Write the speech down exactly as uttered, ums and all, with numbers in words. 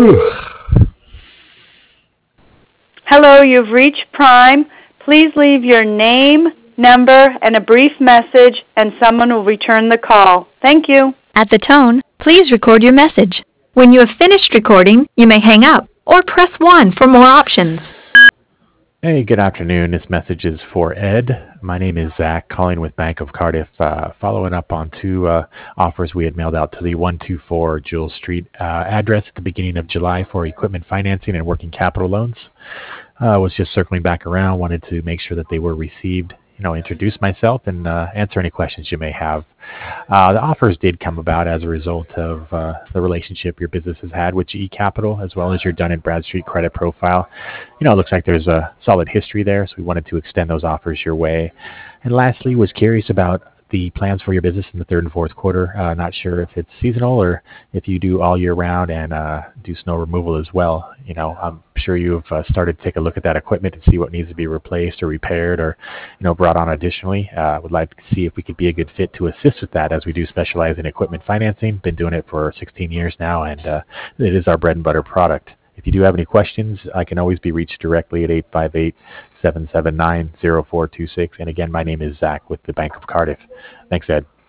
Hello, you've reached Prime. Please leave your name, number, and a brief message, and someone will return the call. Thank you. At the tone, please record your message. When you have finished recording, you may hang up or press one for more options. Hey, good afternoon. This message is for Ed. My name is Zach, calling with Bank of Cardiff, uh, following up on two uh, offers we had mailed out to the one two four Jewel Street uh, address at the beginning of July for equipment financing and working capital loans. I uh, was just circling back around, wanted to make sure that they were received, you know, introduce myself and uh, answer any questions you may have. Uh, the offers did come about as a result of uh, the relationship your business has had with G E Capital, as well as your Dun and Bradstreet credit profile. You know, it looks like there's a solid history there, so we wanted to extend those offers your way. And lastly, was curious about the plans for your business in the third and fourth quarter. Uh, not sure if it's seasonal or if you do all year round and uh, do snow removal as well. You know, I'm sure you've uh, started to take a look at that equipment and see what needs to be replaced or repaired or, you know, brought on additionally. Uh, would like to see if we could be a good fit to assist with that, as we do specialize in equipment financing. Been doing it for sixteen years now, and uh, it is our bread and butter product. If you do have any questions, I can always be reached directly at eight five eight, seven seven nine, zero four two six. And again, my name is Zach with the Bank of Cardiff. Thanks, Ed.